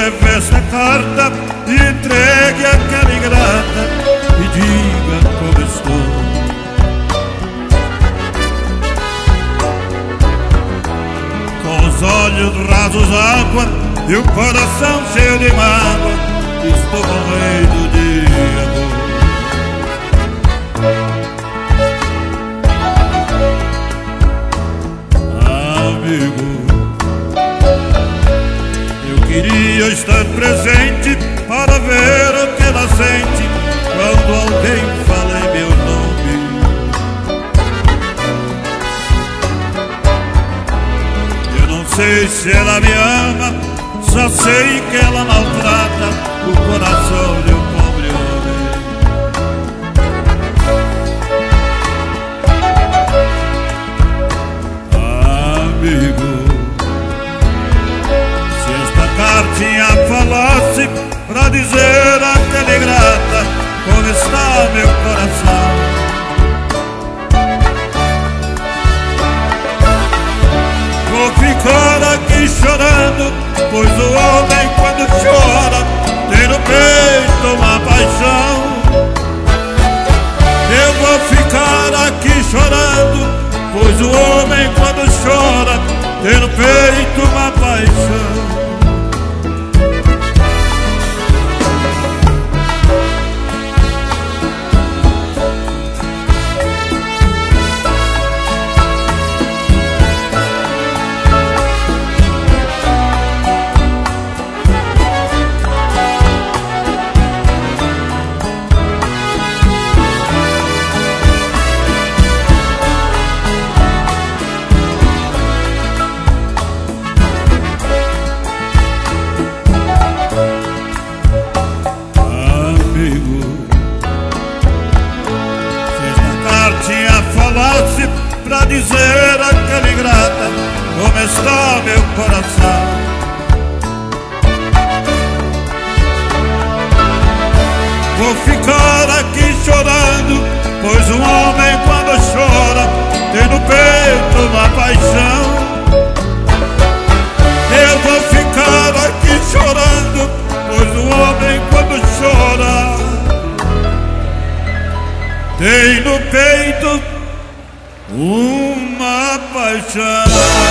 leve esta carta e entregue àquela ingrata e diga como estou. Com os olhos rasos água e o coração cheio de mágoa, estou morrendo de amor. Amigo, eu queria estar presente para ver o que ela sente quando alguém fala em meu nome. Eu não sei se ela me ama, só sei que ela maltrata o coração de um pobre homem. Amigo, se esta cartinha falasse pra dizer àquela ingrata como está meu coração, vou ficar aqui chorando, pois o homem quando chora tem no peito uma paixão. Eu vou ficar aqui chorando, pois o homem quando chora tem no peito uma paixão. Pra dizer àquela ingrata como está meu coração, vou ficar aqui chorando, pois um homem quando chora tem no peito uma paixão. Eu vou ficar aqui chorando, pois um homem quando chora tem no peito uma paixão.